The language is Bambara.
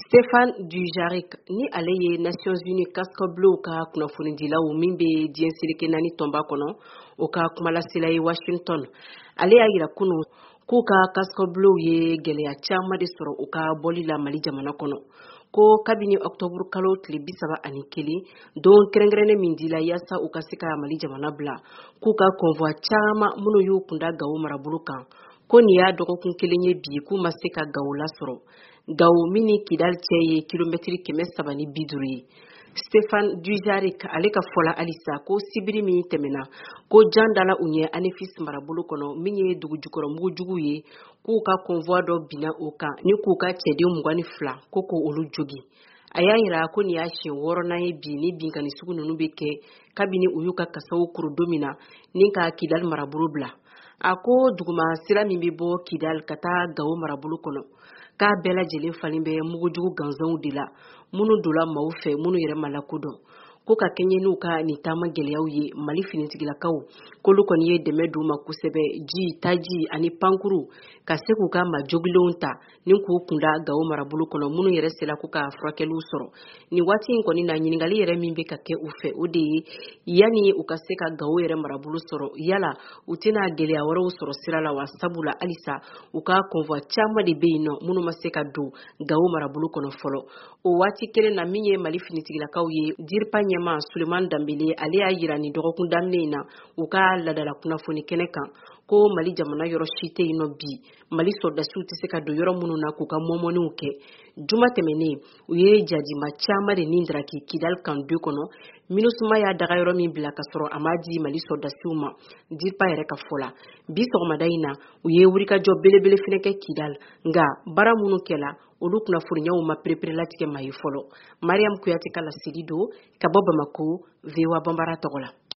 Stéphane Dujarric ni ale ye Nations Unies casque bleu ka kunnafonidilaw min bɛ diɲɛ seleke naani tɔnba kɔnɔ o ka kumalasela ye Washington. Ale y'a yira kunun k'u ka casque bleu ye gɛlɛya caman de sɔrɔ u ka bɔli la Mali jamana kɔnɔ. Ko kabini octobre kalo tile 31 don kɛrɛnkɛrɛnnen min dila yaasa u ka se ka Mali jamana bila k'u ka convoi caman minnu y'u kunda Gawo marabolo kan ko nin y'a dɔgɔkun kelen ye bi k'u ma se ka Gawo lasɔrɔ. Gawo min ni Kidal cɛ ye kilomɛtiri 350 ye. Stéphane Dujarric ale ka fɔla halisa ko sibiri min tɛmɛna ko jan dala u ɲɛ Anefis marabolo kɔnɔ min ye dugujukɔrɔ mugujugu ye k'u ka convoi dɔ binna o kan ni k'u ka cɛden 22 ko olu jogi. A y'a yira ko nin y'a siɲɛ 6nan ye bi ni binkani sugu ninnu bɛ kɛ kabini u y'u ka kasaw kuru don min na ni ka Kidal marabolo bila. A ko duguma sira min bɛ bɔ Kidal ka taa Gawo marabolo kɔnɔ k'a bɛɛ lajɛlen falen bɛ mugujugu gansanw de la minnu dola maaw fɛ minnu yɛrɛ ma lakodɔn ko ka kɛɲɛ n'u ka nin taama gɛlɛyaw ye Mali finitigilakaw k'olu kɔni ye dɛmɛ d'u ma kosɛbɛ ji taji ani pankuru ka se k'u ka majogilenw ta ni k'u kunda Gawo marabolo kɔnɔ minnu yɛrɛ sela k'u ka furakɛliw sɔrɔ. Ni waati in kɔni na ɲininkali yɛrɛ min bɛ ka kɛ u fɛ o de ye yanni u ka se ka Gawo yɛrɛ marabolo sɔrɔ yala u tɛna gɛlɛya wɛrɛw sɔrɔ sira la wa sabula halisa u ka convoi caman de bɛ yen nɔ minnu ma se ka don Gawo marabolo kɔnɔ fɔlɔ. O waati kelen na min ye Mali finitigilakaw ye DIRPA ɲɛma Suleman Danbele ale y'a yira ni dɔgɔkun daminɛ in na u ka ladala kunnafoni kɛnɛ kan ko Mali jamana yɔrɔ si tɛ yen nɔ bi Mali soldasiw tɛ se ka don yɔrɔ minnu na k'u ka mɔmɔniw kɛ. Juma tɛmɛnen u ye jajima caman de ni daraki Kidal kan 2 kɔnɔ MINUSMA y'a daga yɔrɔ min bila ka sɔrɔ a ma di Mali soldasiw ma DIRPA yɛrɛ ka fɔla. Bi sɔgɔmada in na u ye wulikajɔ belebele fɛnɛ kɛ Kidal nka baara minnu kɛla olu kunnafoniyaw ma pereperelatigɛ ma ye fɔlɔ. Mariam Kuyate ka laseli don ka bɔ Bamako VOA Bambara tɔgɔ la.